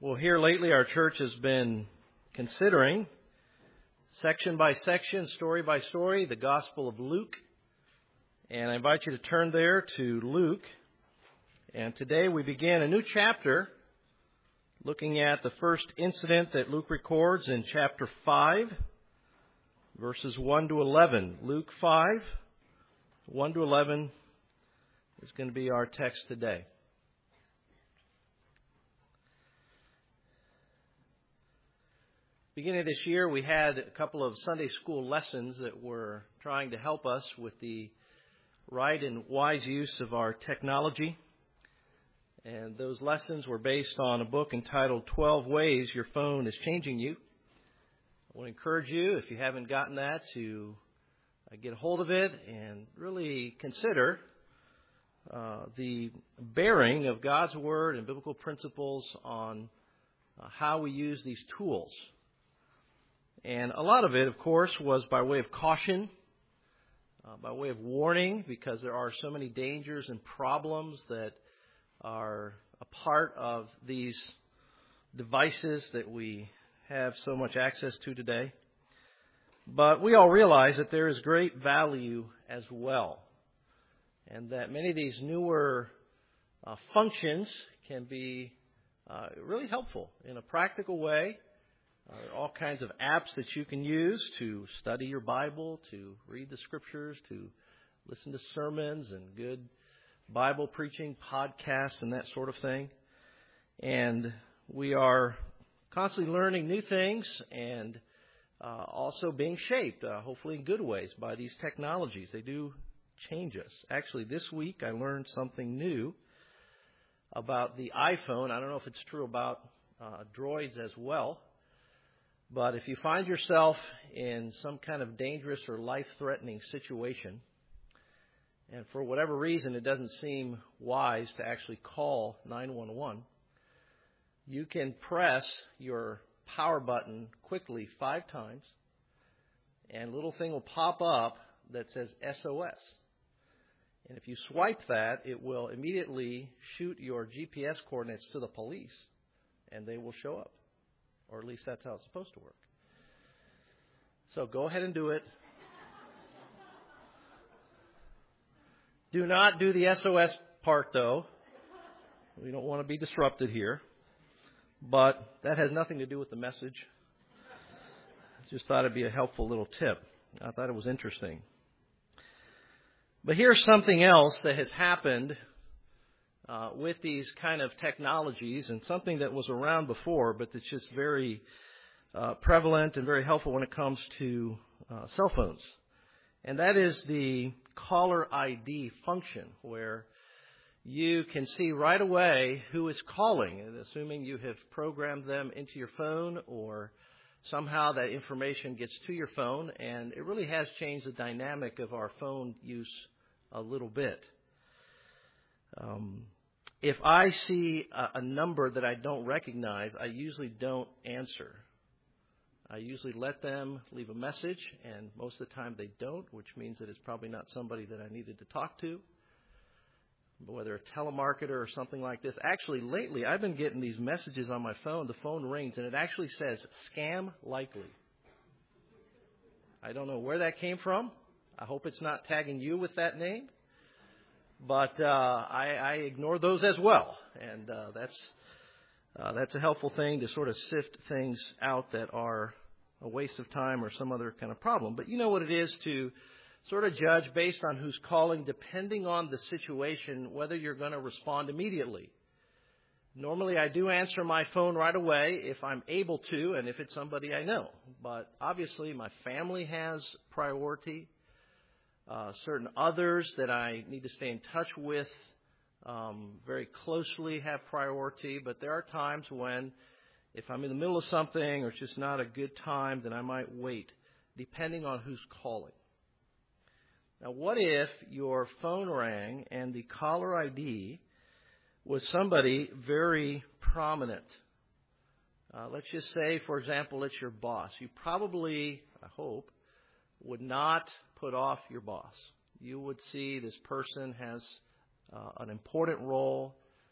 Well, here lately our church has been considering section by section, story by story, the Gospel of Luke. And I invite you to turn there to Luke. And today we begin a new chapter looking at the first incident that Luke records in chapter 5, verses 1 to 11. Luke 5, 1 to 11 is going to be our text today. Beginning of this year, we had a couple of Sunday school lessons that were trying to help us with the right and wise use of our technology. And those lessons were based on a book entitled 12 Ways Your Phone is Changing You. I want to encourage you, if you haven't gotten that, to get a hold of it and really consider the bearing of God's Word and biblical principles on how we use these tools. And a lot of it, of course, was by way of caution, by way of warning, because there are so many dangers and problems that are a part of these devices that we have so much access to today. But we all realize that there is great value as well, and that many of these newer functions can be really helpful in a practical way. There are all kinds of apps that you can use to study your Bible, to read the Scriptures, to listen to sermons and good Bible preaching podcasts and that sort of thing. And we are constantly learning new things and also being shaped, hopefully in good ways, by these technologies. They do change us. Actually, this week I learned something new about the iPhone. I don't know if it's true about Droids as well. But if you find yourself in some kind of dangerous or life-threatening situation, and for whatever reason it doesn't seem wise to actually call 911, you can press your power button quickly 5 times, and a little thing will pop up that says SOS. And if you swipe that, it will immediately shoot your GPS coordinates to the police, and they will show up. Or at least that's how it's supposed to work. So go ahead and do it. Do not do the SOS part, though. We don't want to be disrupted here. But that has nothing to do with the message. I just thought it'd be a helpful little tip. I thought it was interesting. But here's something else that has happened with these kind of technologies, and something that was around before, but that's just very prevalent and very helpful when it comes to cell phones. And that is the caller ID function, where you can see right away who is calling, and assuming you have programmed them into your phone or somehow that information gets to your phone, and it really has changed the dynamic of our phone use a little bit. If I see a number that I don't recognize, I usually don't answer. I usually let them leave a message, and most of the time they don't, which means that it's probably not somebody that I needed to talk to, whether a telemarketer or something like this. Actually, lately I've been getting these messages on my phone. The phone rings, and it actually says, "Scam likely." I don't know where that came from. I hope it's not tagging you with that name. But I ignore those as well, and that's a helpful thing to sort of sift things out that are a waste of time or some other kind of problem. But you know what it is to sort of judge based on who's calling, depending on the situation, whether you're going to respond immediately. Normally, I do answer my phone right away if I'm able to, and if it's somebody I know. But obviously, my family has priority. Certain others that I need to stay in touch with very closely have priority. But there are times when, if I'm in the middle of something or it's just not a good time, then I might wait, depending on who's calling. Now, what if your phone rang and the caller ID was somebody very prominent? Let's just say, for example, it's your boss. You probably, I hope, would not put off your boss. You would see this person has an important role,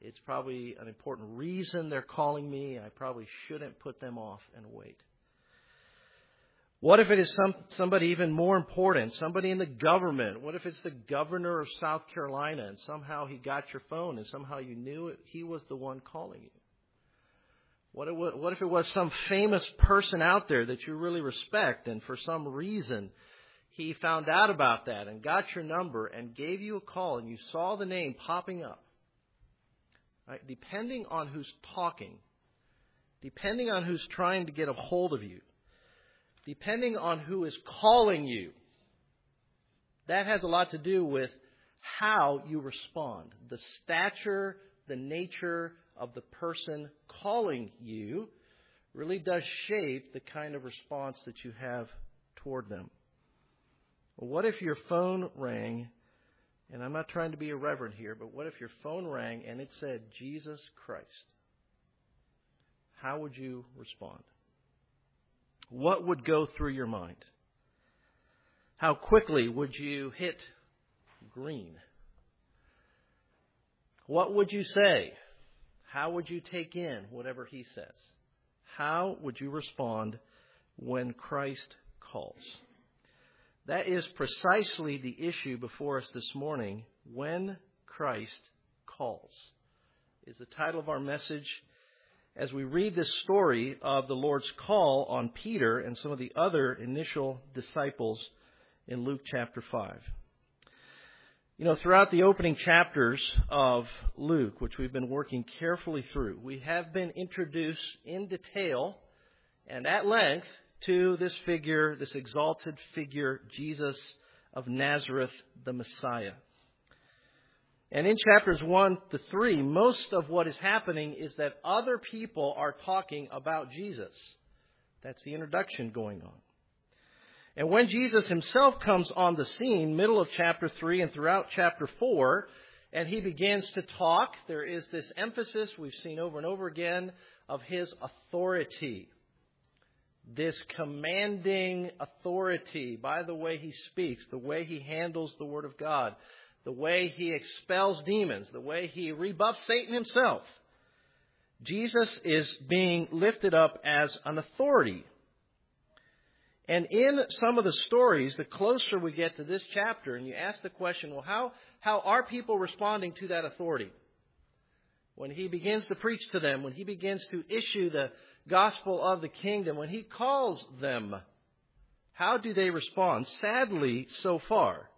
It's probably an important reason they're calling me. I probably shouldn't put them off and wait. What if it is somebody even more important, somebody in the government? What if it's the governor of South Carolina and somehow he got your phone and somehow you knew he was the one calling you? What if it was some famous person out there that you really respect and for some reason he found out about that and got your number and gave you a call and you saw the name popping up? Right? Depending on who's talking, depending on who's trying to get a hold of you, depending on who is calling you, that has a lot to do with how you respond. The stature, the nature of the person calling you really does shape the kind of response that you have toward them. Well, what if your phone rang, and I'm not trying to be irreverent here, but what if your phone rang and it said Jesus Christ? How would you respond? What would go through your mind? How quickly would you hit green? What would you say? How would you take in whatever he says? How would you respond when Christ calls? That is precisely the issue before us this morning. When Christ calls is the title of our message as we read this story of the Lord's call on Peter and some of the other initial disciples in Luke chapter 5. You know, throughout the opening chapters of Luke, which we've been working carefully through, we have been introduced in detail and at length to this figure, this exalted figure, Jesus of Nazareth, the Messiah. And in chapters 1 to 3, most of what is happening is that other people are talking about Jesus. That's the introduction going on. And when Jesus himself comes on the scene, middle of chapter 3 and throughout chapter 4, and he begins to talk, there is this emphasis we've seen over and over again of his authority. This commanding authority by the way he speaks, the way he handles the Word of God, the way he expels demons, the way he rebuffs Satan himself. Jesus is being lifted up as an authority. And in some of the stories, the closer we get to this chapter, and you ask the question, well, how are people responding to that authority? When he begins to preach to them, when he begins to issue the gospel of the kingdom, when he calls them, how do they respond? Sadly, so far,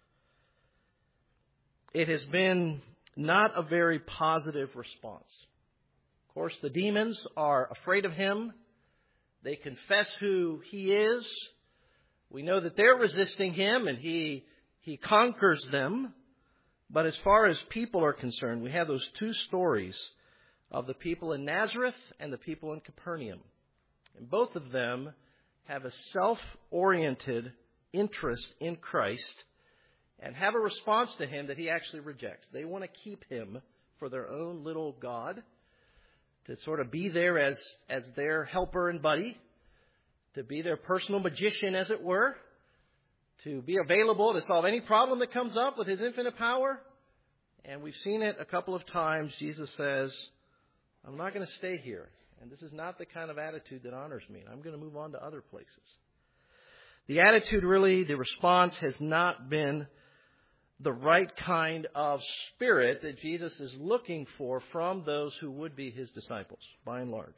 it has been not a very positive response. Of course, the demons are afraid of him. They confess who he is. We know that they're resisting him and he conquers them. But as far as people are concerned, we have those two stories of the people in Nazareth and the people in Capernaum. And both of them have a self-oriented interest in Christ and have a response to him that he actually rejects. They want to keep him for their own little God, to sort of be there as their helper and buddy, to be their personal magician, as it were, to be available to solve any problem that comes up with his infinite power. And we've seen it a couple of times. Jesus says, I'm not going to stay here. And this is not the kind of attitude that honors me. I'm going to move on to other places. The attitude really, the response has not been the right kind of spirit that Jesus is looking for from those who would be his disciples, by and large.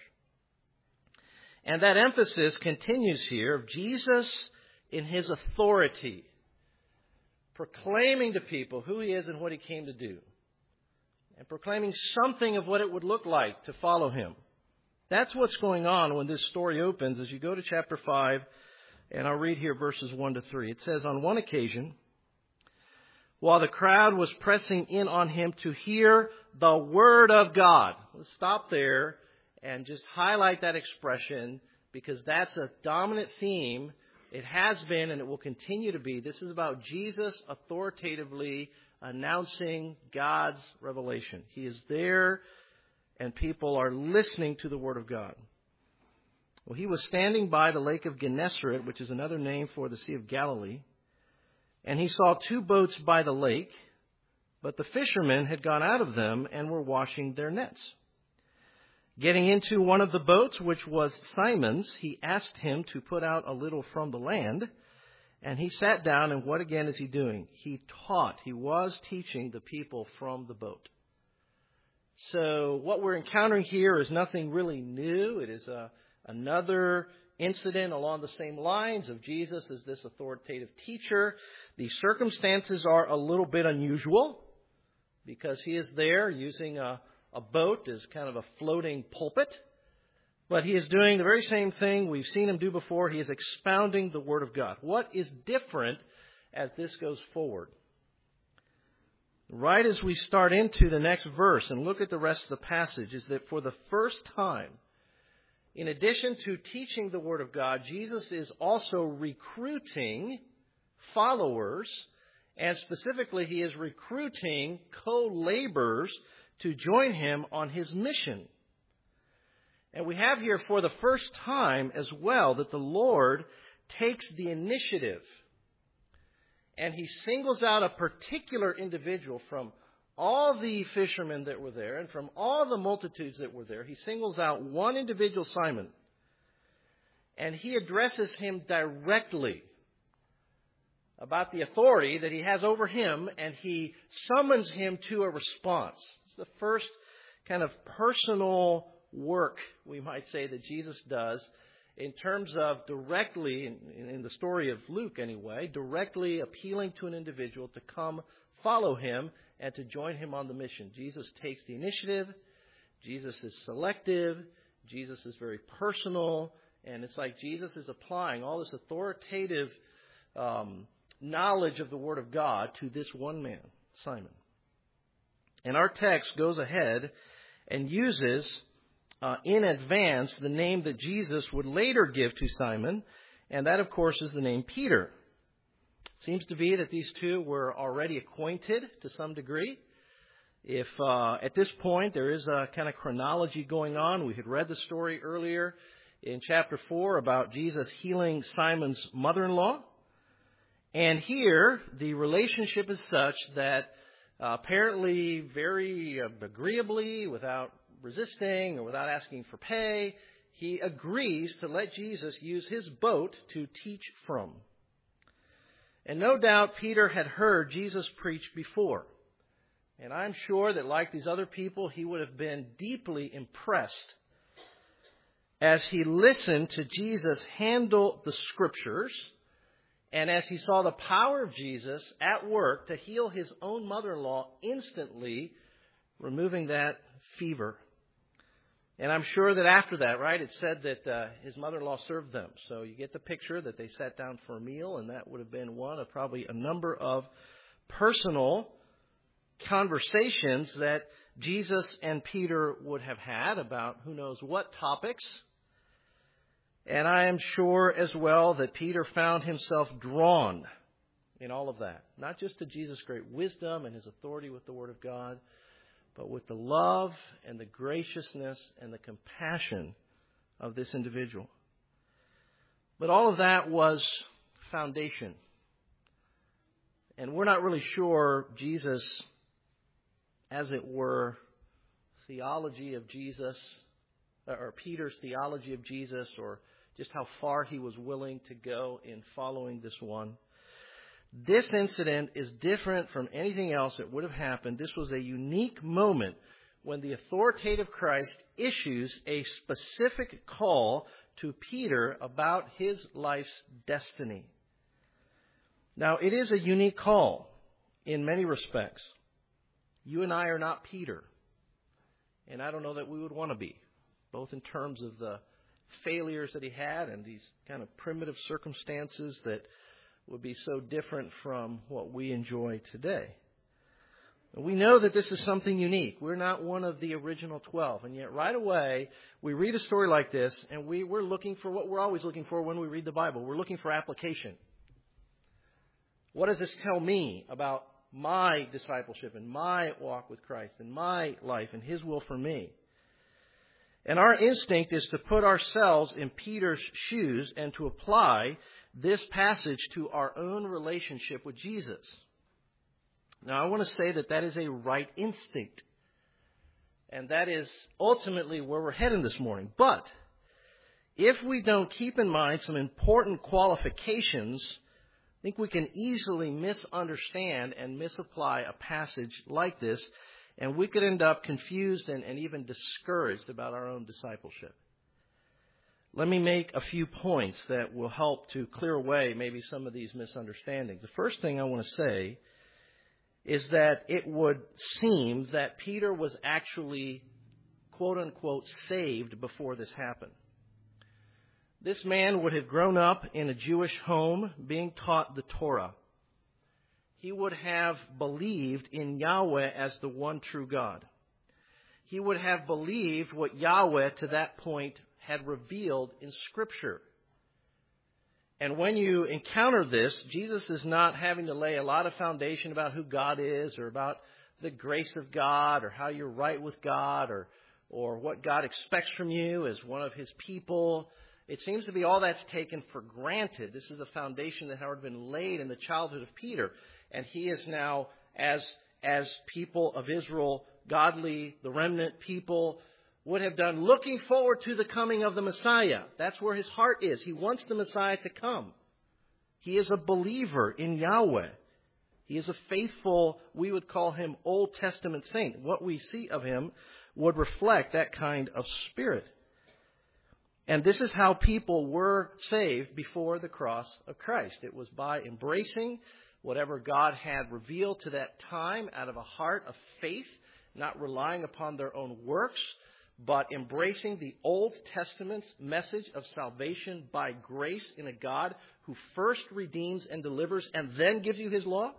And that emphasis continues here of Jesus in his authority, proclaiming to people who he is and what he came to do, and proclaiming something of what it would look like to follow him. That's what's going on when this story opens as you go to chapter 5, and I'll read here verses 1 to 3. It says, on one occasion, while the crowd was pressing in on him to hear the word of God. Let's stop there and just highlight that expression because that's a dominant theme. It has been and it will continue to be. This is about Jesus authoritatively announcing God's revelation. He is there and people are listening to the word of God. Well, he was standing by the lake of Gennesaret, which is another name for the Sea of Galilee. And he saw two boats by the lake. But the fishermen had gone out of them and were washing their nets. Getting into one of the boats, which was Simon's, he asked him to put out a little from the land. And he sat down, and what again is he doing? He taught. He was teaching the people from the boat. So what we're encountering here is nothing really new. It is another incident along the same lines of Jesus as this authoritative teacher. The circumstances are a little bit unusual because he is there using a boat as kind of a floating pulpit. But he is doing the very same thing we've seen him do before. He is expounding the Word of God. What is different as this goes forward? Right as we start into the next verse and look at the rest of the passage, is that for the first time, in addition to teaching the Word of God, Jesus is also recruiting followers, and specifically he is recruiting co-laborers to join him on his mission. And we have here for the first time as well that the Lord takes the initiative and he singles out a particular individual from all the fishermen that were there and from all the multitudes that were there. He singles out one individual, Simon, and he addresses him directly about the authority that he has over him, and he summons him to a response. It's the first kind of personal work, we might say, that Jesus does in terms of directly, in the story of Luke anyway, directly appealing to an individual to come follow him and to join him on the mission. Jesus takes the initiative. Jesus is selective. Jesus is very personal. And it's like Jesus is applying all this authoritative knowledge of the Word of God to this one man, Simon. And our text goes ahead and uses in advance the name that Jesus would later give to Simon, and that, of course, is the name Peter. It seems to be that these two were already acquainted to some degree. If at this point there is a kind of chronology going on, we had read the story earlier in chapter 4 about Jesus healing Simon's mother-in-law. And here, the relationship is such that apparently very agreeably, without resisting or without asking for pay, he agrees to let Jesus use his boat to teach from. And no doubt Peter had heard Jesus preach before. And I'm sure that like these other people, he would have been deeply impressed as he listened to Jesus handle the Scriptures, and as he saw the power of Jesus at work to heal his own mother-in-law instantly, removing that fever. And I'm sure that after that, right, it said that his mother-in-law served them. So you get the picture that they sat down for a meal, and that would have been one of probably a number of personal conversations that Jesus and Peter would have had about who knows what topics. And I am sure as well that Peter found himself drawn in all of that, not just to Jesus' great wisdom and his authority with the Word of God, but with the love and the graciousness and the compassion of this individual. But all of that was foundation. And we're not really sure Jesus, as it were, theology of Jesus, or Peter's theology of Jesus, or just how far he was willing to go in following this one. This incident is different from anything else that would have happened. This was a unique moment when the authoritative Christ issues a specific call to Peter about his life's destiny. Now, it is a unique call in many respects. You and I are not Peter, and I don't know that we would want to be, both in terms of the failures that he had and these kind of primitive circumstances that would be so different from what we enjoy today. And we know that this is something unique. We're not one of the original 12. And yet right away, we read a story like this, and we're looking for what we're always looking for when we read the Bible. We're looking for application. What does this tell me about my discipleship and my walk with Christ and my life and His will for me? And our instinct is to put ourselves in Peter's shoes and to apply this passage to our own relationship with Jesus. Now, I want to say that is a right instinct. And that is ultimately where we're heading this morning. But if we don't keep in mind some important qualifications, I think we can easily misunderstand and misapply a passage like this, and we could end up confused and even discouraged about our own discipleship. Let me make a few points that will help to clear away maybe some of these misunderstandings. The first thing I want to say is that it would seem that Peter was actually, quote unquote, saved before this happened. This man would have grown up in a Jewish home being taught the Torah. He would have believed in Yahweh as the one true God. He would have believed what Yahweh to that point had revealed in Scripture. And when you encounter this, Jesus is not having to lay a lot of foundation about who God is or about the grace of God or how you're right with God or what God expects from you as one of His people. It seems to be all that's taken for granted. This is the foundation that had been laid in the childhood of Peter. And he is now, as people of Israel, godly, the remnant people, would have done, looking forward to the coming of the Messiah. That's where his heart is. He wants the Messiah to come. He is a believer in Yahweh. He is a faithful, we would call him Old Testament saint. What we see of him would reflect that kind of spirit. And this is how people were saved before the cross of Christ. It was by embracing whatever God had revealed to that time out of a heart of faith, not relying upon their own works, but embracing the Old Testament's message of salvation by grace in a God who first redeems and delivers and then gives you His law.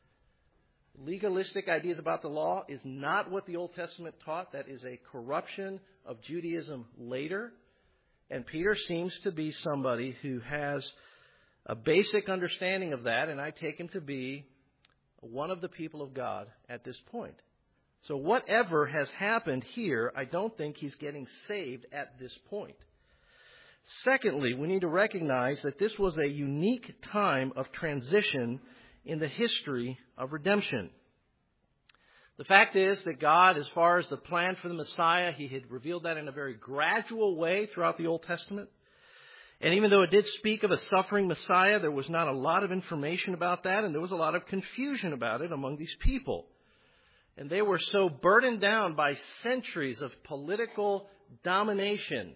Legalistic ideas about the law is not what the Old Testament taught. That is a corruption of Judaism later. And Peter seems to be somebody who has a basic understanding of that, and I take him to be one of the people of God at this point. So whatever has happened here, I don't think he's getting saved at this point. Secondly, we need to recognize that this was a unique time of transition in the history of redemption. The fact is that God, as far as the plan for the Messiah, He had revealed that in a very gradual way throughout the Old Testament. And even though it did speak of a suffering Messiah, there was not a lot of information about that, and there was a lot of confusion about it among these people. And they were so burdened down by centuries of political domination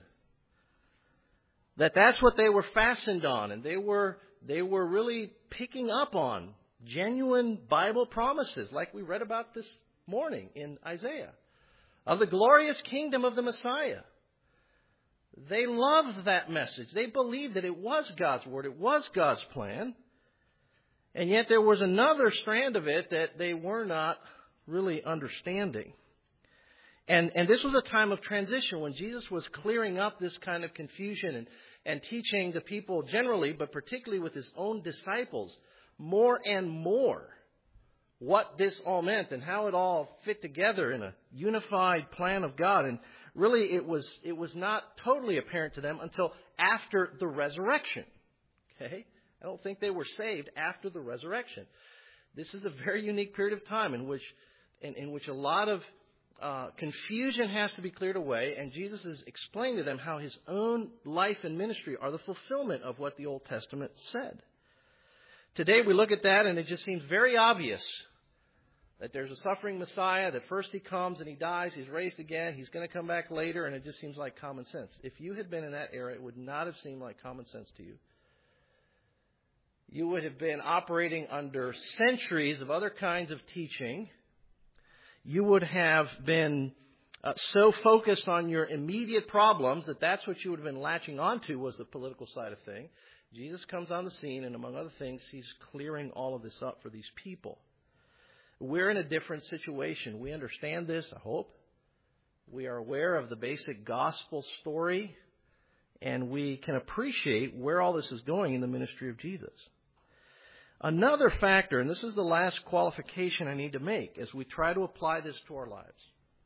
that that's what they were fastened on. And they were really picking up on genuine Bible promises, like we read about this morning in Isaiah, of the glorious kingdom of the Messiah. They loved that message. They believed that it was God's word. It was God's plan. And yet there was another strand of it that they were not really understanding. And this was a time of transition when Jesus was clearing up this kind of confusion and teaching the people generally, but particularly with His own disciples, more and more what this all meant and how it all fit together in a unified plan of God. And really it was not totally apparent to them until after the resurrection. Okay? I don't think they were saved after the resurrection. This is a very unique period of time in which a lot of confusion has to be cleared away, and Jesus is explaining to them how His own life and ministry are the fulfillment of what the Old Testament said. Today we look at that and it just seems very obvious that there's a suffering Messiah, that first He comes and He dies, He's raised again, He's going to come back later, and it just seems like common sense. If you had been in that era, it would not have seemed like common sense to you. You would have been operating under centuries of other kinds of teaching. You would have been so focused on your immediate problems that that's what you would have been latching onto was the political side of things. Jesus comes on the scene, and among other things, He's clearing all of this up for these people. We're in a different situation. We understand this, I hope. We are aware of the basic gospel story, and we can appreciate where all this is going in the ministry of Jesus. Another factor, and this is the last qualification I need to make as we try to apply this to our lives,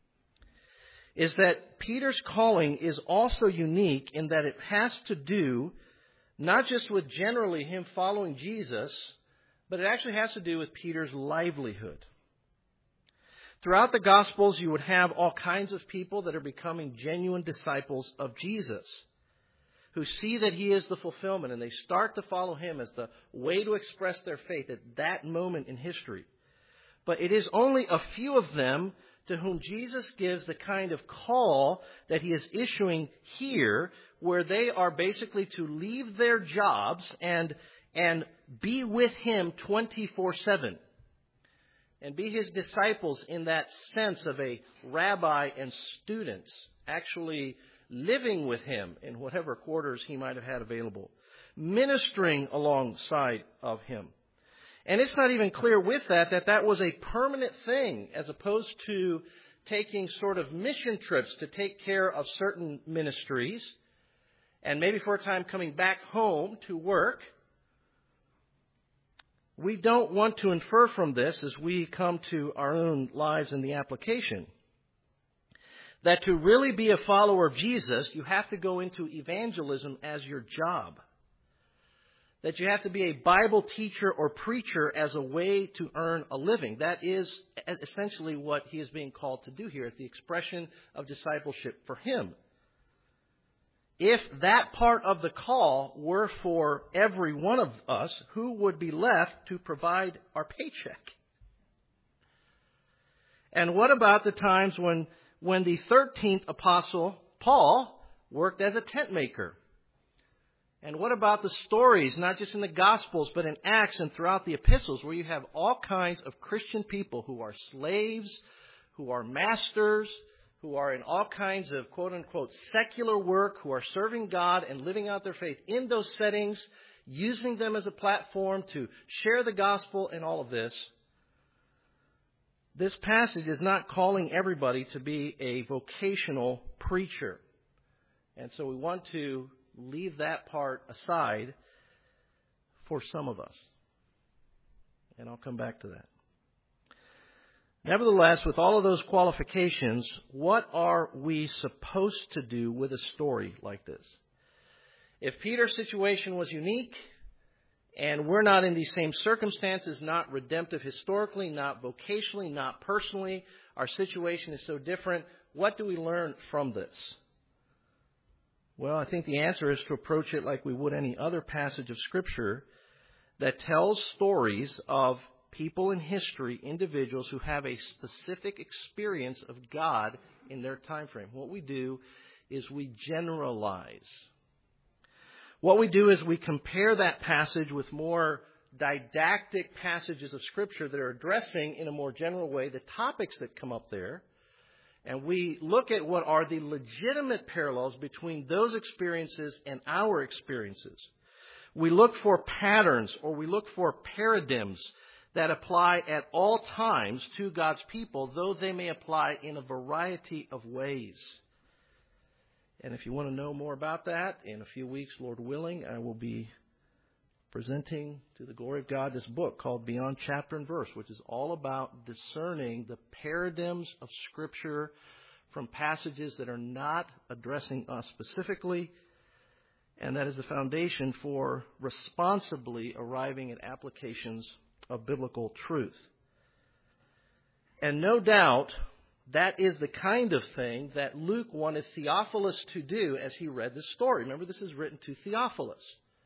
is that Peter's calling is also unique in that it has to do not just with generally him following Jesus, but it actually has to do with Peter's livelihood. Throughout the Gospels, you would have all kinds of people that are becoming genuine disciples of Jesus, who see that He is the fulfillment, and they start to follow Him as the way to express their faith at that moment in history. But it is only a few of them to whom Jesus gives the kind of call that He is issuing here, where they are basically to leave their jobs and be with Him 24/7. And be His disciples in that sense of a rabbi and students, actually living with Him in whatever quarters He might have had available, ministering alongside of Him. And it's not even clear with that was a permanent thing, as opposed to taking sort of mission trips to take care of certain ministries, and maybe for a time coming back home to work. We don't want to infer from this, as we come to our own lives in the application, that to really be a follower of Jesus, you have to go into evangelism as your job. That you have to be a Bible teacher or preacher as a way to earn a living. That is essentially what he is being called to do here, as the expression of discipleship for him. If that part of the call were for every one of us, who would be left to provide our paycheck? And what about the times when the 13th apostle, Paul, worked as a tent maker? And what about the stories, not just in the Gospels, but in Acts and throughout the epistles, where you have all kinds of Christian people who are slaves, who are masters, who are in all kinds of quote-unquote secular work, who are serving God and living out their faith in those settings, using them as a platform to share the gospel and all of this. This passage is not calling everybody to be a vocational preacher. And so we want to leave that part aside for some of us. And I'll come back to that. Nevertheless, with all of those qualifications, what are we supposed to do with a story like this? If Peter's situation was unique, and we're not in these same circumstances, not redemptive historically, not vocationally, not personally, our situation is so different, what do we learn from this? Well, I think the answer is to approach it like we would any other passage of Scripture that tells stories of people in history, individuals who have a specific experience of God in their time frame. What we do is we generalize. What we do is we compare that passage with more didactic passages of Scripture that are addressing in a more general way the topics that come up there. And we look at what are the legitimate parallels between those experiences and our experiences. We look for patterns, or we look for paradigms that apply at all times to God's people, though they may apply in a variety of ways. And if you want to know more about that, in a few weeks, Lord willing, I will be presenting to the glory of God this book called Beyond Chapter and Verse, which is all about discerning the paradigms of Scripture from passages that are not addressing us specifically. And that is the foundation for responsibly arriving at applications of biblical truth. And no doubt, that is the kind of thing that Luke wanted Theophilus to do as he read this story. Remember, this is written to Theophilus.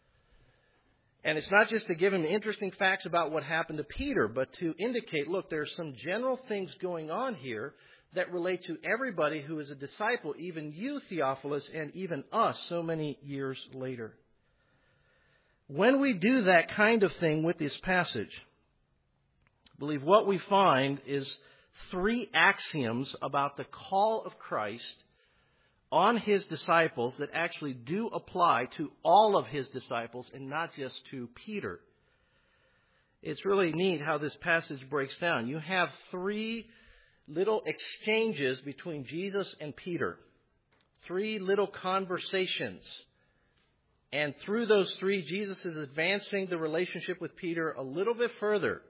And it's not just to give him interesting facts about what happened to Peter, but to indicate, look, there are some general things going on here that relate to everybody who is a disciple, even you, Theophilus, and even us so many years later. When we do that kind of thing with this passage, I believe what we find is three axioms about the call of Christ on His disciples that actually do apply to all of His disciples and not just to Peter. It's really neat how this passage breaks down. You have three little exchanges between Jesus and Peter. Three little conversations. And through those three, Jesus is advancing the relationship with Peter a little bit further.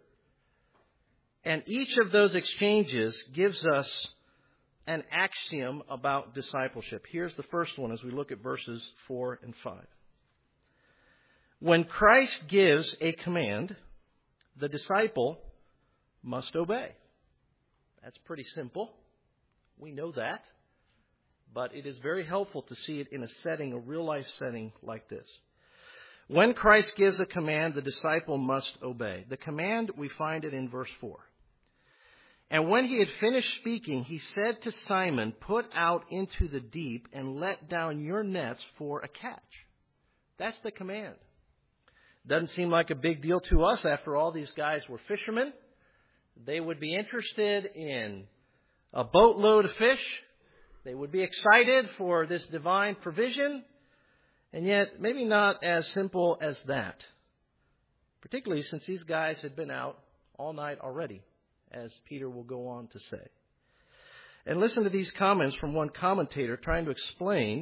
And each of those exchanges gives us an axiom about discipleship. Here's the first one as we look at verses 4 and 5. When Christ gives a command, the disciple must obey. That's pretty simple. We know that. But it is very helpful to see it in a setting, a real-life setting like this. When Christ gives a command, the disciple must obey. The command, we find it in verse 4. And when he had finished speaking, he said to Simon, "Put out into the deep and let down your nets for a catch." That's the command. Doesn't seem like a big deal to us. After all, these guys were fishermen. They would be interested in a boatload of fish. They would be excited for this divine provision. And yet, maybe not as simple as that. Particularly since these guys had been out all night already, as Peter will go on to say. And listen to these comments from one commentator trying to explain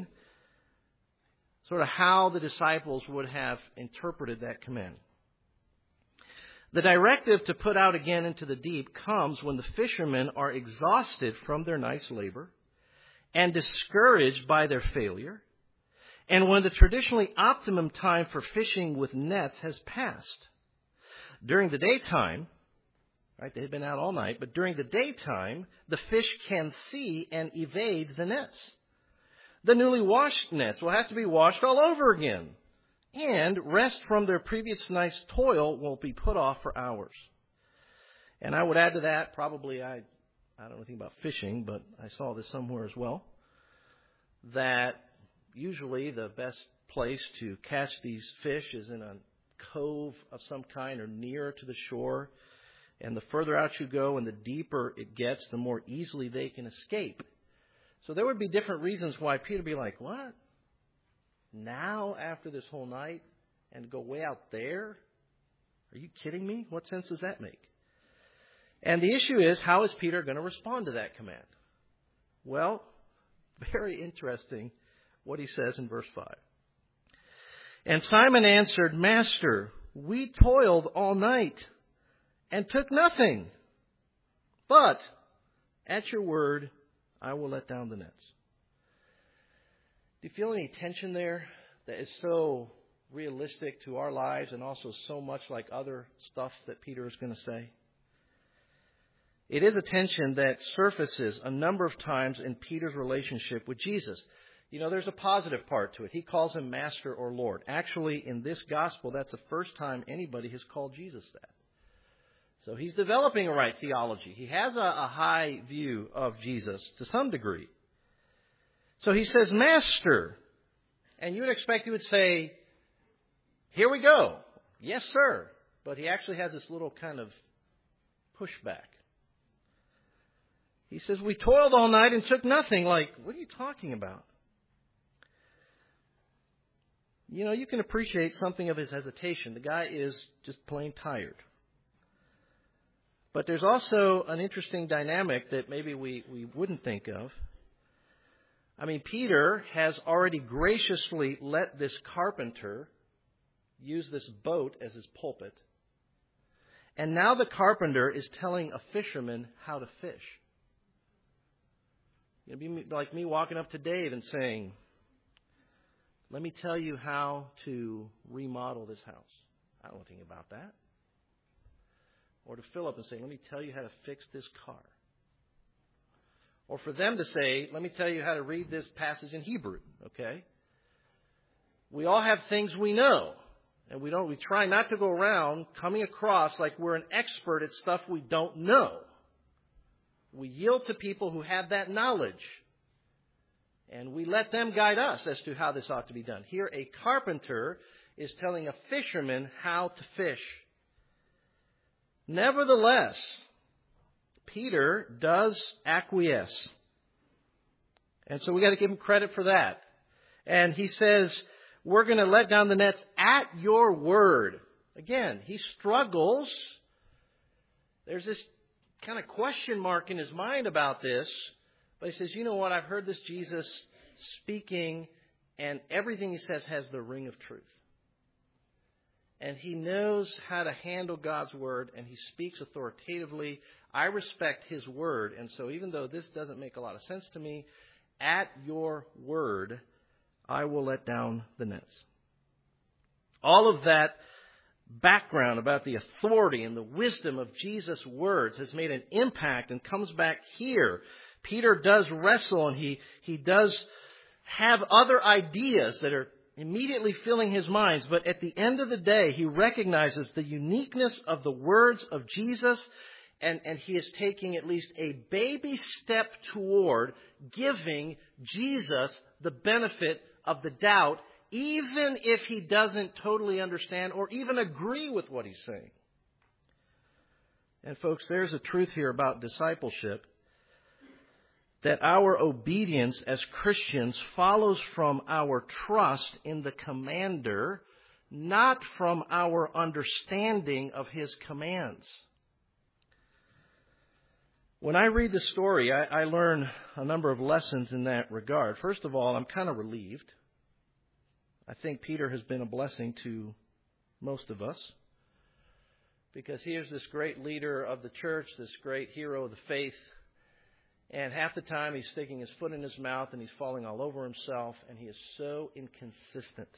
sort of how the disciples would have interpreted that command. The directive to put out again into the deep comes when the fishermen are exhausted from their night's labor and discouraged by their failure, and when the traditionally optimum time for fishing with nets has passed. During the daytime, right, they had been out all night, but during the daytime, the fish can see and evade the nets. The newly washed nets will have to be washed all over again, and rest from their previous night's toil won't be put off for hours. And I would add to that, probably I don't know anything about fishing, but I saw this somewhere as well, that usually the best place to catch these fish is in a cove of some kind or nearer to the shore. And the further out you go and the deeper it gets, the more easily they can escape. So there would be different reasons why Peter would be like, "What? Now after this whole night and go way out there? Are you kidding me? What sense does that make?" And the issue is, how is Peter going to respond to that command? Well, very interesting what he says in verse 5. And Simon answered, "Master, we toiled all night and took nothing. But at your word, I will let down the nets." Do you feel any tension there that is so realistic to our lives and also so much like other stuff that Peter is going to say? It is a tension that surfaces a number of times in Peter's relationship with Jesus. You know, there's a positive part to it. He calls him Master or Lord. Actually, in this gospel, that's the first time anybody has called Jesus that. So he's developing a right theology. He has a high view of Jesus to some degree. So he says, "Master." And you would expect he would say, "Here we go. Yes, sir." But he actually has this little kind of pushback. He says, "We toiled all night and took nothing." Like, what are you talking about? You know, you can appreciate something of his hesitation. The guy is just plain tired. But there's also an interesting dynamic that maybe we wouldn't think of. I mean, Peter has already graciously let this carpenter use this boat as his pulpit. And now the carpenter is telling a fisherman how to fish. It'd be like me walking up to Dave and saying, "Let me tell you how to remodel this house." I don't know anything about that. Or to Philip and say, "Let me tell you how to fix this car." Or for them to say, "Let me tell you how to read this passage in Hebrew." Okay? We all have things we know. And we try not to go around coming across like we're an expert at stuff we don't know. We yield to people who have that knowledge. And we let them guide us as to how this ought to be done. Here, a carpenter is telling a fisherman how to fish. Nevertheless, Peter does acquiesce. And so we got to give him credit for that. And he says, "We're going to let down the nets at your word." Again, he struggles. There's this kind of question mark in his mind about this. But he says, "You know what? I've heard this Jesus speaking, and everything he says has the ring of truth." And he knows how to handle God's word, and he speaks authoritatively. I respect his word, and so even though this doesn't make a lot of sense to me, at your word, I will let down the nets. All of that background about the authority and the wisdom of Jesus' words has made an impact and comes back here. Peter does wrestle, and he does have other ideas that are immediately filling his mind. But at the end of the day, he recognizes the uniqueness of the words of Jesus, and he is taking at least a baby step toward giving Jesus the benefit of the doubt, even if he doesn't totally understand or even agree with what he's saying. And folks, there's a truth here about discipleship, that our obedience as Christians follows from our trust in the commander, not from our understanding of his commands. When I read the story, I learn a number of lessons in that regard. First of all, I'm kind of relieved. I think Peter has been a blessing to most of us, because here's this great leader of the church, this great hero of the faith, and half the time he's sticking his foot in his mouth and he's falling all over himself, and he is so inconsistent.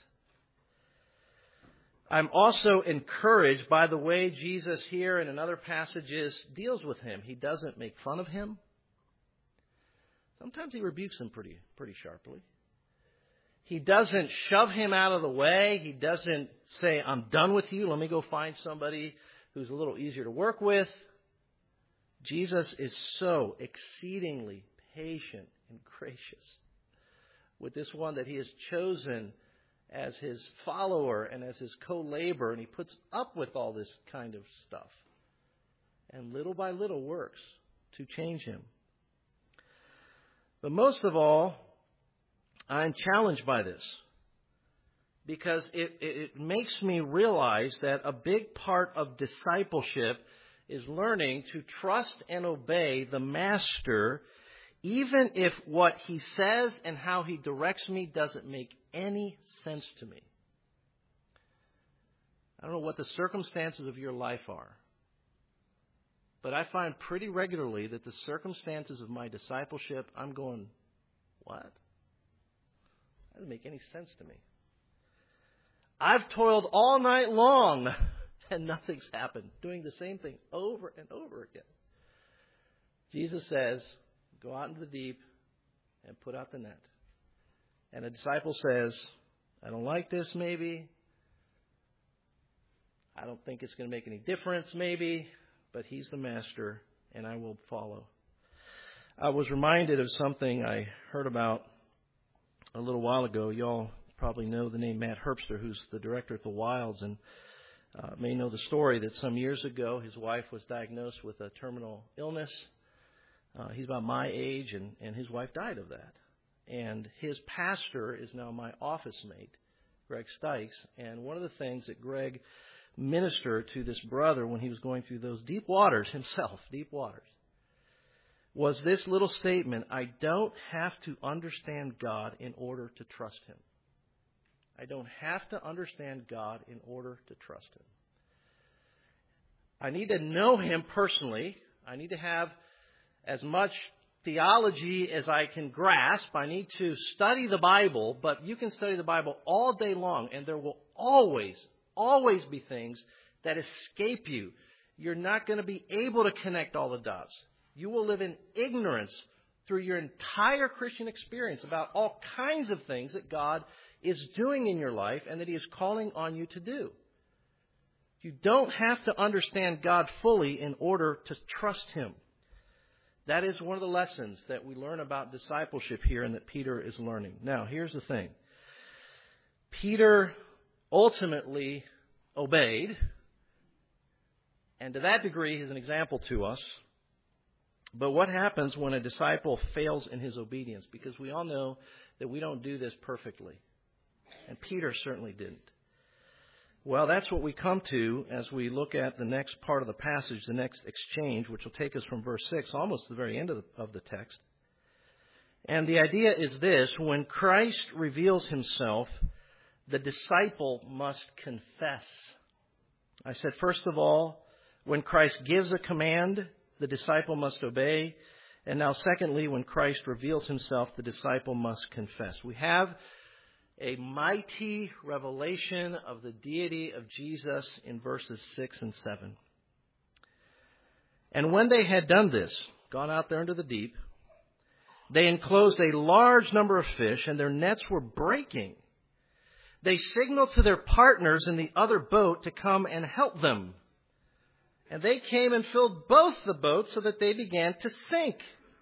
I'm also encouraged by the way Jesus here and in other passages deals with him. He doesn't make fun of him. Sometimes he rebukes him pretty sharply. He doesn't shove him out of the way. He doesn't say, I'm done with you. Let me go find somebody who's a little easier to work with. Jesus is so exceedingly patient and gracious with this one that he has chosen as his follower and as his co-laborer, and he puts up with all this kind of stuff, and little by little works to change him. But most of all, I'm challenged by this, because it makes me realize that a big part of discipleship is learning to trust and obey the Master, even if what he says and how he directs me doesn't make any sense to me. I don't know what the circumstances of your life are, but I find pretty regularly that the circumstances of my discipleship, I'm going, what? That doesn't make any sense to me. I've toiled all night long and nothing's happened, doing the same thing over and over again. Jesus says, go out into the deep and put out the net. And a disciple says, I don't like this maybe. I don't think it's going to make any difference maybe, but he's the Master and I will follow. I was reminded of something I heard about a little while ago. Y'all probably know the name Matt Herbster, who's the director at the Wilds, and may know the story that some years ago his wife was diagnosed with a terminal illness. He's about my age, and his wife died of that. And his pastor is now my office mate, Greg Stykes. And one of the things that Greg ministered to this brother when he was going through those deep waters himself, was this little statement: I don't have to understand God in order to trust him. I don't have to understand God in order to trust him. I need to know him personally. I need to have as much theology as I can grasp. I need to study the Bible, but you can study the Bible all day long, and there will always be things that escape you. You're not going to be able to connect all the dots. You will live in ignorance through your entire Christian experience about all kinds of things that God is doing in your life and that he is calling on you to do. You don't have to understand God fully in order to trust him. That is one of the lessons that we learn about discipleship here and that Peter is learning. Now, here's the thing. Peter ultimately obeyed, and to that degree he's an example to us. But what happens when a disciple fails in his obedience? Because we all know that we don't do this perfectly. And Peter certainly didn't. Well, that's what we come to as we look at the next part of the passage, the next exchange, which will take us from verse 6 almost to the very end of the text. And the idea is this: when Christ reveals himself, the disciple must confess. I said, first of all, when Christ gives a command, the disciple must obey. And now, secondly, when Christ reveals himself, the disciple must confess. We have a mighty revelation of the deity of Jesus in verses 6 and 7. And when they had done this, gone out there into the deep, they enclosed a large number of fish, and their nets were breaking. They signaled to their partners in the other boat to come and help them. And they came and filled both the boats so that they began to sink.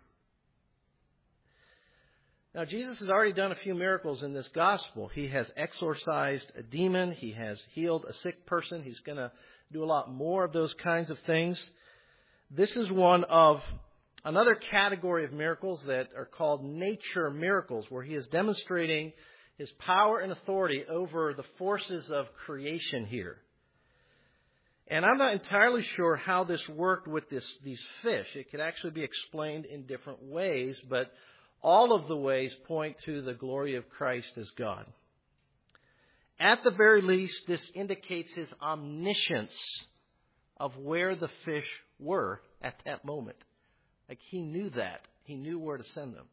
Now, Jesus has already done a few miracles in this gospel. He has exorcised a demon. He has healed a sick person. He's going to do a lot more of those kinds of things. This is one of another category of miracles that are called nature miracles, where he is demonstrating his power and authority over the forces of creation here. And I'm not entirely sure how this worked with these fish. It could actually be explained in different ways, but all of the ways point to the glory of Christ as God. At the very least, this indicates his omniscience of where the fish were at that moment. Like he knew that. He knew where to send them.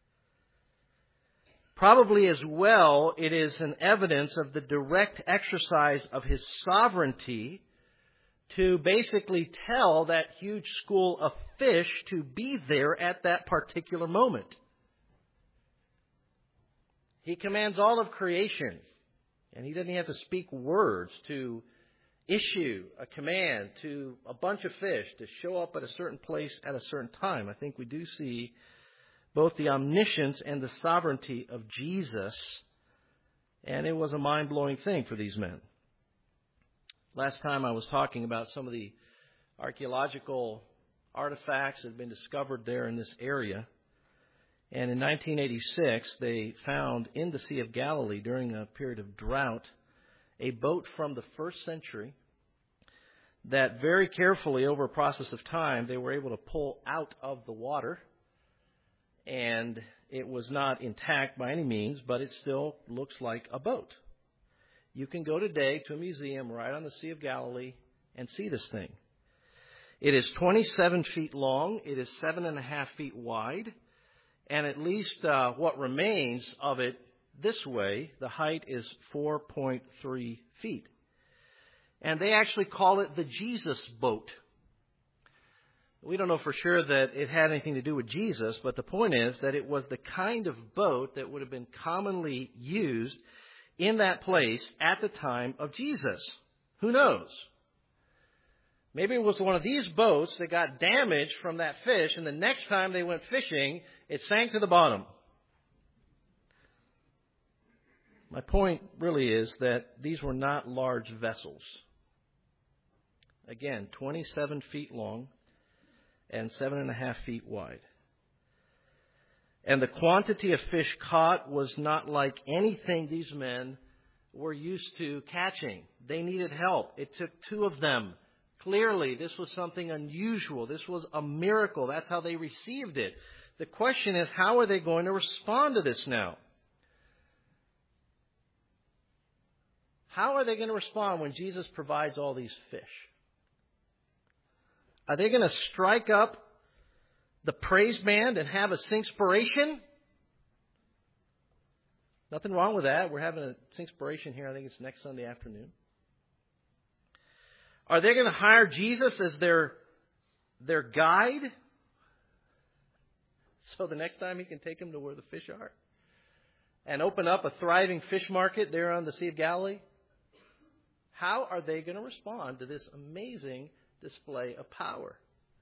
Probably as well, it is an evidence of the direct exercise of his sovereignty to basically tell that huge school of fish to be there at that particular moment. He commands all of creation, and he doesn't have to speak words to issue a command to a bunch of fish to show up at a certain place at a certain time. I think we do see both the omniscience and the sovereignty of Jesus, and it was a mind-blowing thing for these men. Last time I was talking about some of the archaeological artifacts that had been discovered there in this area. And in 1986, they found in the Sea of Galilee during a period of drought a boat from the first century that very carefully over a process of time they were able to pull out of the water. And it was not intact by any means, but it still looks like a boat. You can go today to a museum right on the Sea of Galilee and see this thing. It is 27 feet long. It is 7.5 feet wide. And at least what remains of it this way, the height is 4.3 feet. And they actually call it the Jesus boat. We don't know for sure that it had anything to do with Jesus, but the point is that it was the kind of boat that would have been commonly used in that place at the time of Jesus. Who knows? Maybe it was one of these boats that got damaged from that fish, and the next time they went fishing, it sank to the bottom. My point really is that these were not large vessels. Again, 27 feet long and 7.5 feet wide. And the quantity of fish caught was not like anything these men were used to catching. They needed help. It took two of them. Clearly, this was something unusual. This was a miracle. That's how they received it. The question is, how are they going to respond to this now? How are they going to respond when Jesus provides all these fish? Are they going to strike up the praise band and have a singspiration? Nothing wrong with that. We're having a singspiration here. I think it's next Sunday afternoon. Are they going to hire Jesus as their guide? So the next time he can take them to where the fish are? And open up a thriving fish market there on the Sea of Galilee? How are they going to respond to this amazing display of power?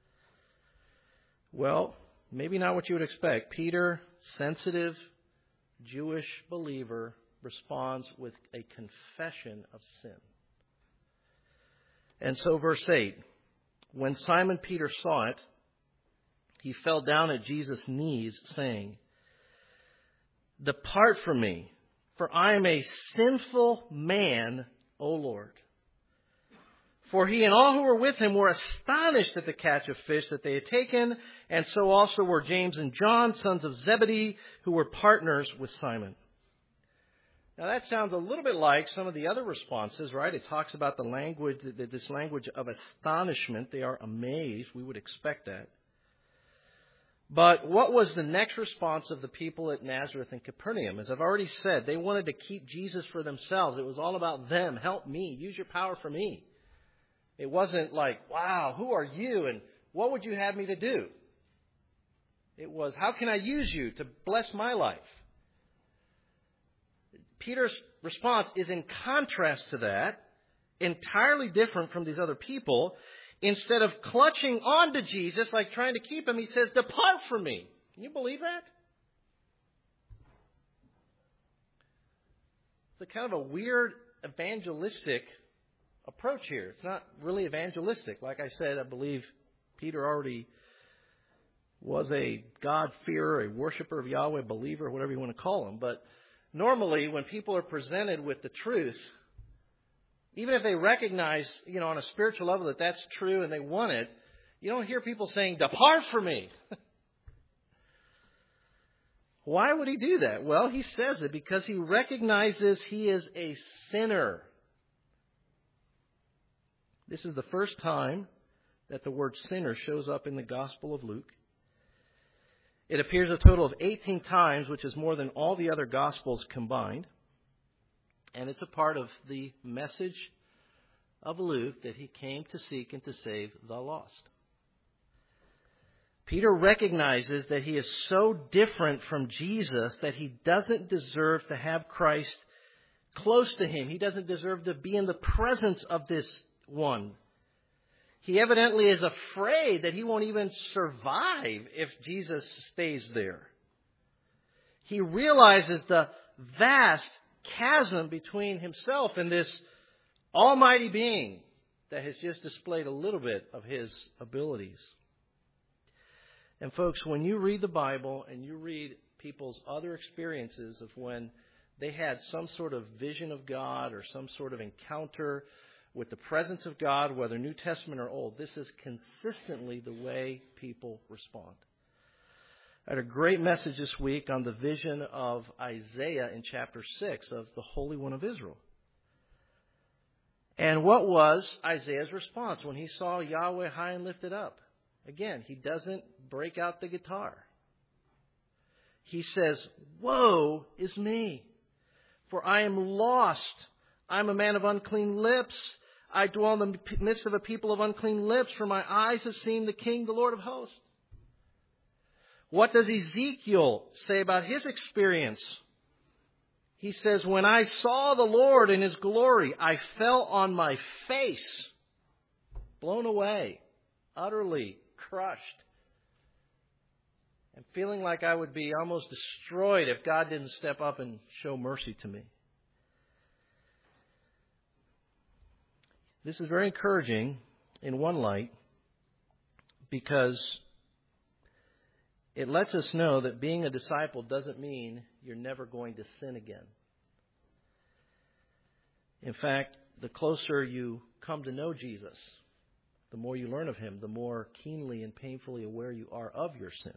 Well, maybe not what you would expect. Peter, sensitive Jewish believer, responds with a confession of sin. And so verse 8, when Simon Peter saw it, he fell down at Jesus' knees, saying, "Depart from me, for I am a sinful man, O Lord." For he and all who were with him were astonished at the catch of fish that they had taken, and so also were James and John, sons of Zebedee, who were partners with Simon. Now that sounds a little bit like some of the other responses, right? It talks about the language, this language of astonishment. They are amazed. We would expect that. But what was the next response of the people at Nazareth and Capernaum? As I've already said, they wanted to keep Jesus for themselves. It was all about them. Help me. Use your power for me. It wasn't like, wow, who are you and what would you have me to do? It was, how can I use you to bless my life? Peter's response is in contrast to that, entirely different from these other people. Instead of clutching on to Jesus, like trying to keep him, he says, depart from me. Can you believe that? It's a kind of a weird evangelistic approach here. It's not really evangelistic. Like I said, I believe Peter already was a God-fearer, a worshiper of Yahweh, believer, whatever you want to call him. But normally, when people are presented with the truth, even if they recognize, on a spiritual level that that's true and they want it, you don't hear people saying, depart from me. Why would he do that? Well, he says it because he recognizes he is a sinner. This is the first time that the word sinner shows up in the Gospel of Luke. It appears a total of 18 times, which is more than all the other Gospels combined. And it's a part of the message of Luke that he came to seek and to save the lost. Peter recognizes that he is so different from Jesus that he doesn't deserve to have Christ close to him. He doesn't deserve to be in the presence of this one. He evidently is afraid that he won't even survive if Jesus stays there. He realizes the vast chasm between himself and this almighty being that has just displayed a little bit of his abilities. And folks, when you read the Bible and you read people's other experiences of when they had some sort of vision of God or some sort of encounter with the presence of God, whether New Testament or Old, this is consistently the way people respond. I had a great message this week on the vision of Isaiah in chapter 6 of the Holy One of Israel. And what was Isaiah's response when he saw Yahweh high and lifted up? Again, he doesn't break out the guitar. He says, woe is me, for I am lost. I'm a man of unclean lips. I dwell in the midst of a people of unclean lips, for my eyes have seen the King, the Lord of hosts. What does Ezekiel say about his experience? He says, when I saw the Lord in his glory, I fell on my face, blown away, utterly crushed, and feeling like I would be almost destroyed if God didn't step up and show mercy to me. This is very encouraging in one light because it lets us know that being a disciple doesn't mean you're never going to sin again. In fact, the closer you come to know Jesus, the more you learn of him, the more keenly and painfully aware you are of your sin.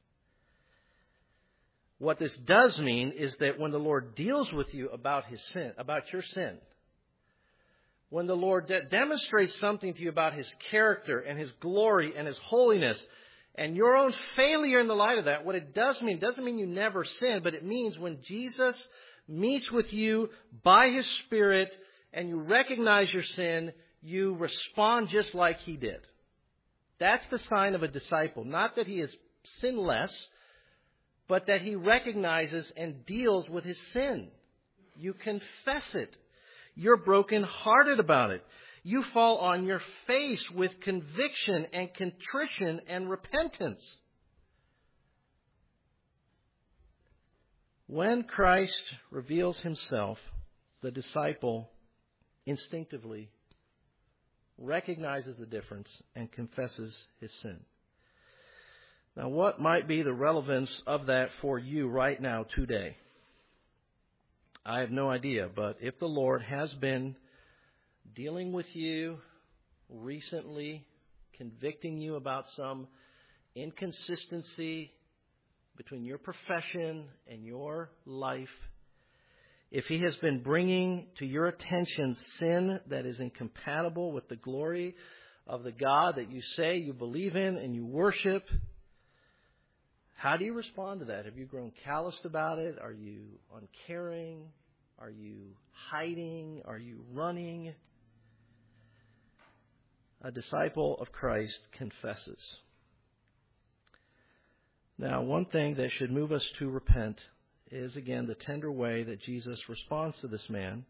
What this does mean is that when the Lord deals with you about his sin, about your sin, when the Lord demonstrates something to you about his character and his glory and his holiness and your own failure in the light of that, what it does mean, doesn't mean you never sin, but it means when Jesus meets with you by his Spirit and you recognize your sin, you respond just like he did. That's the sign of a disciple. Not that he is sinless, but that he recognizes and deals with his sin. You confess it. You're brokenhearted about it. You fall on your face with conviction and contrition and repentance. When Christ reveals himself, the disciple instinctively recognizes the difference and confesses his sin. Now, what might be the relevance of that for you right now, today? I have no idea, but if the Lord has been dealing with you recently, convicting you about some inconsistency between your profession and your life, if he has been bringing to your attention sin that is incompatible with the glory of the God that you say you believe in and you worship, How do you respond to that? Have you grown calloused about it? Are you uncaring? Are you hiding? Are you running? A disciple of Christ confesses. Now, one thing that should move us to repent is, again, the tender way that Jesus responds to this man.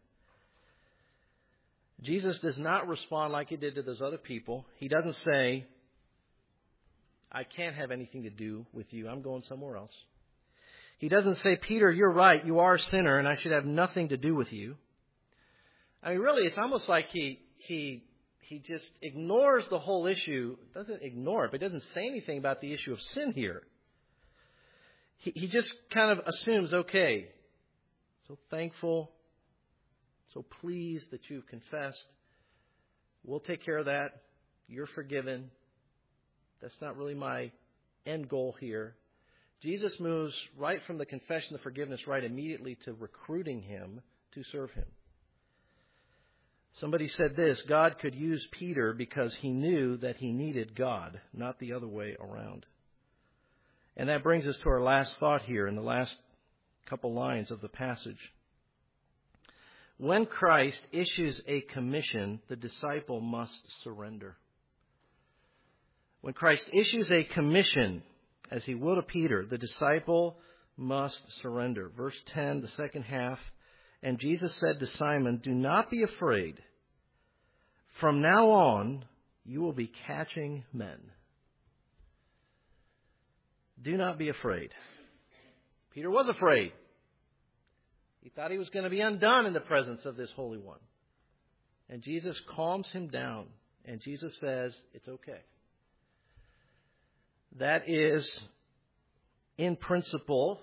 Jesus does not respond like he did to those other people. He doesn't say, I can't have anything to do with you. I'm going somewhere else. He doesn't say, Peter, you're right. You are a sinner, and I should have nothing to do with you. I mean, really, it's almost like he just ignores the whole issue. Doesn't ignore it, but doesn't say anything about the issue of sin here. He just kind of assumes, okay, so thankful, so pleased that you've confessed. We'll take care of that. You're forgiven. That's not really my end goal here. Jesus moves right from the confession of forgiveness right immediately to recruiting him to serve him. Somebody said this, God could use Peter because he knew that he needed God, not the other way around. And that brings us to our last thought here in the last couple lines of the passage. When Christ issues a commission, the disciple must surrender. When Christ issues a commission, as he will to Peter, the disciple must surrender. Verse 10, the second half, and Jesus said to Simon, do not be afraid. From now on, you will be catching men. Do not be afraid. Peter was afraid. He thought he was going to be undone in the presence of this Holy One. And Jesus calms him down. And Jesus says, it's okay. That is, in principle,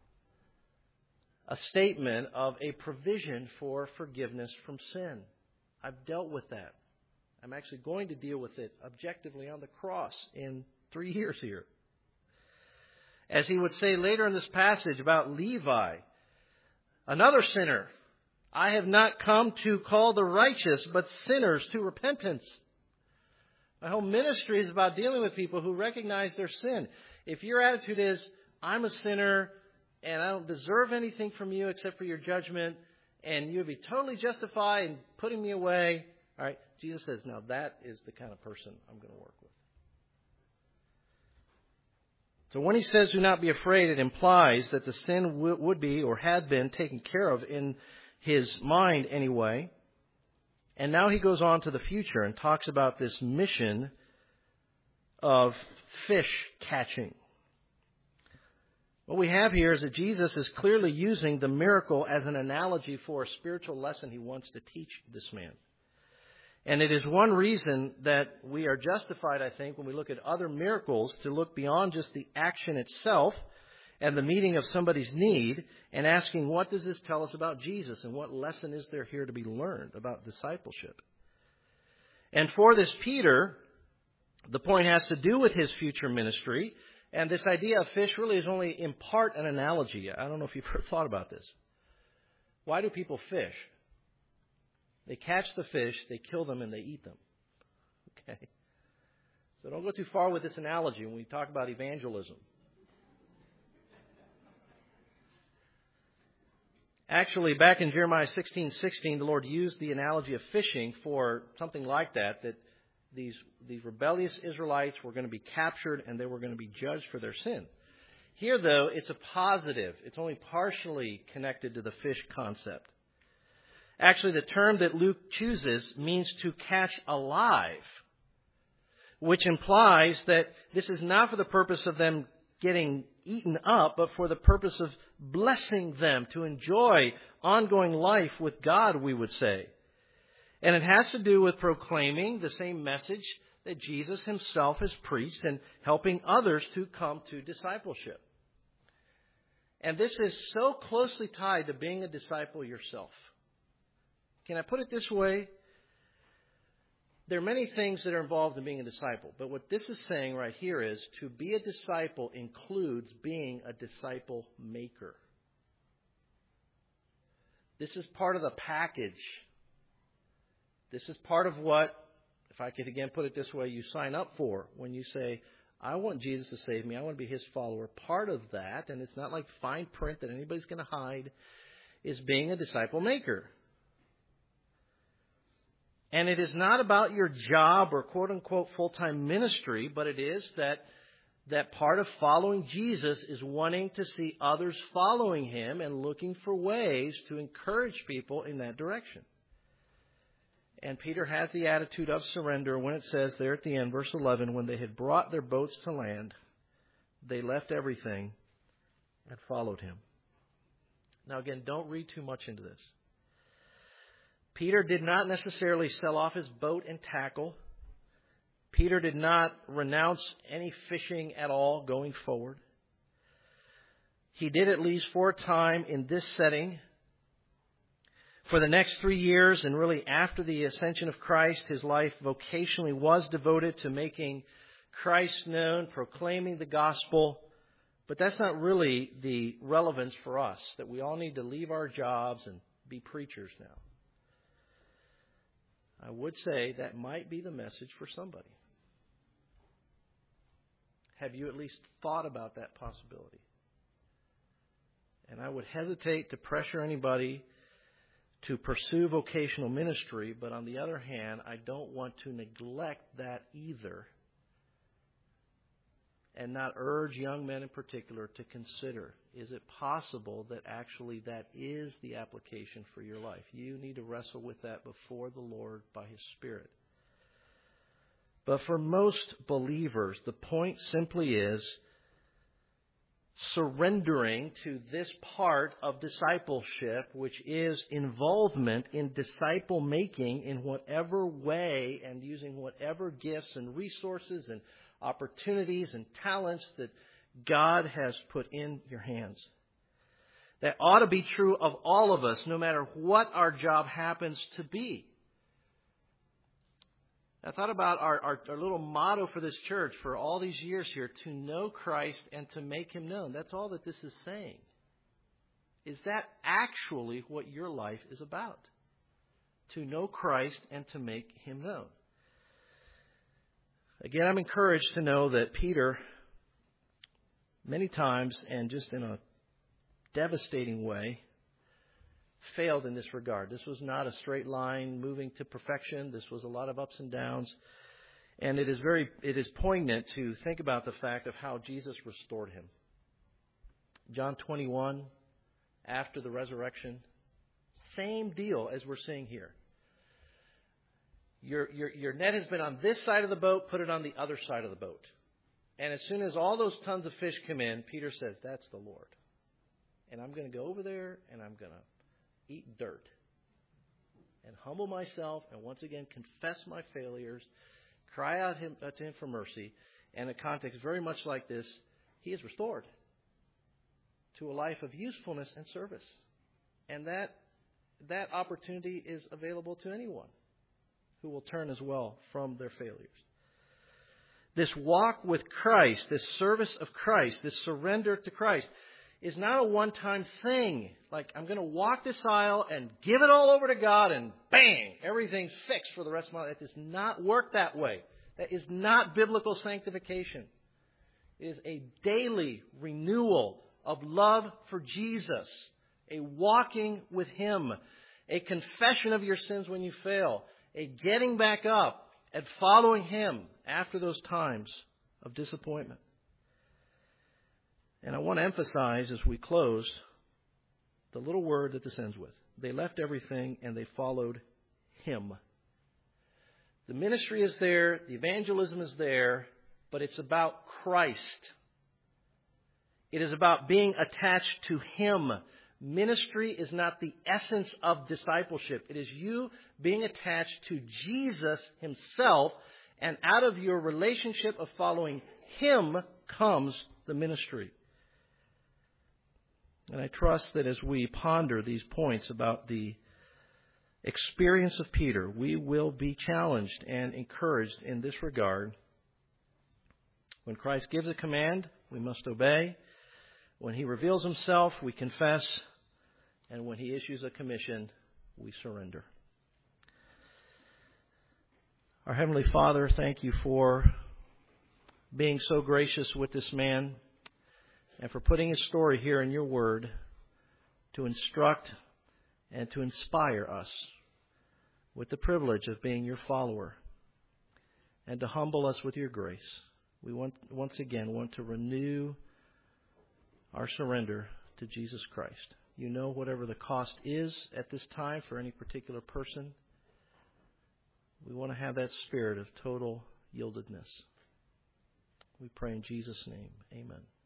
a statement of a provision for forgiveness from sin. I've dealt with that. I'm actually going to deal with it objectively on the cross in 3 years here. As he would say later in this passage about Levi, another sinner, I have not come to call the righteous, but sinners to repentance. My whole ministry is about dealing with people who recognize their sin. If your attitude is, I'm a sinner and I don't deserve anything from you except for your judgment, and you would be totally justified in putting me away, all right, Jesus says, now that is the kind of person I'm going to work with. So when he says do not be afraid, it implies that the sin would be or had been taken care of in his mind anyway. And now he goes on to the future and talks about this mission of fish catching. What we have here is that Jesus is clearly using the miracle as an analogy for a spiritual lesson he wants to teach this man. And it is one reason that we are justified, I think, when we look at other miracles, to look beyond just the action itself and the meeting of somebody's need and asking, what does this tell us about Jesus and what lesson is there here to be learned about discipleship? And for this Peter, the point has to do with his future ministry. And this idea of fish really is only in part an analogy. I don't know if you've ever thought about this. Why do people fish? They catch the fish, they kill them, and they eat them. Okay? So don't go too far with this analogy when we talk about evangelism. Actually, back in Jeremiah 16:16, the Lord used the analogy of fishing for something like that these rebellious Israelites were going to be captured and they were going to be judged for their sin. Here, though, it's a positive. It's only partially connected to the fish concept. Actually, the term that Luke chooses means to catch alive, which implies that this is not for the purpose of them getting eaten up, but for the purpose of blessing them to enjoy ongoing life with God, we would say. And it has to do with proclaiming the same message that Jesus himself has preached and helping others to come to discipleship. And this is so closely tied to being a disciple yourself. Can I put it this way? There are many things that are involved in being a disciple. But what this is saying right here is to be a disciple includes being a disciple maker. This is part of the package. This is part of what, if I could again put it this way, you sign up for when you say, I want Jesus to save me. I want to be his follower. Part of that, and it's not like fine print that anybody's going to hide, is being a disciple maker. And it is not about your job or quote-unquote full-time ministry, but it is that part of following Jesus is wanting to see others following him and looking for ways to encourage people in that direction. And Peter has the attitude of surrender when it says there at the end, verse 11, when they had brought their boats to land, they left everything and followed him. Now again, don't read too much into this. Peter did not necessarily sell off his boat and tackle. Peter did not renounce any fishing at all going forward. He did, at least for a time in this setting. For the next 3 years, and really after the ascension of Christ, his life vocationally was devoted to making Christ known, proclaiming the gospel. But that's not really the relevance for us, that we all need to leave our jobs and be preachers now. I would say that might be the message for somebody. Have you at least thought about that possibility? And I would hesitate to pressure anybody to pursue vocational ministry, but on the other hand, I don't want to neglect that either, and not urge young men in particular to consider, is it possible that actually that is the application for your life? You need to wrestle with that before the Lord by his Spirit. But for most believers, the point simply is surrendering to this part of discipleship, which is involvement in disciple making in whatever way and using whatever gifts and resources and opportunities and talents that God has put in your hands. That ought to be true of all of us, no matter what our job happens to be. I thought about our little motto for this church for all these years here, to know Christ and to make him known. That's all that this is saying. Is that actually what your life is about? To know Christ and to make him known. Again, I'm encouraged to know that Peter, many times and just in a devastating way, failed in this regard. This was not a straight line moving to perfection. This was a lot of ups and downs. And it is poignant to think about the fact of how Jesus restored him. John 21, after the resurrection, same deal as we're seeing here. Your net has been on this side of the boat, put it on the other side of the boat. And as soon as all those tons of fish come in, Peter says, that's the Lord. And I'm going to go over there and I'm going to eat dirt and humble myself and once again confess my failures, cry out to him for mercy. And in a context very much like this, he is restored to a life of usefulness and service. And that opportunity is available to anyone who will turn as well from their failures. This walk with Christ, this service of Christ, this surrender to Christ is not a one-time thing. Like, I'm going to walk this aisle and give it all over to God and bang, everything's fixed for the rest of my life. It does not work that way. That is not biblical sanctification. It is a daily renewal of love for Jesus, a walking with him, a confession of your sins when you fail, a getting back up and following him after those times of disappointment. And I want to emphasize as we close the little word that this ends with. They left everything and they followed him. The ministry is there, the evangelism is there, but it's about Christ. It is about being attached to him. Ministry is not the essence of discipleship. It is you being attached to Jesus himself, and out of your relationship of following him comes the ministry. And I trust that as we ponder these points about the experience of Peter, we will be challenged and encouraged in this regard. When Christ gives a command, we must obey. When he reveals himself, we confess. And when he issues a commission, we surrender. Our Heavenly Father, thank you for being so gracious with this man and for putting his story here in your word to instruct and to inspire us with the privilege of being your follower and to humble us with your grace. We once again want to renew our surrender to Jesus Christ. You know whatever the cost is at this time for any particular person. We want to have that spirit of total yieldedness. We pray in Jesus' name. Amen.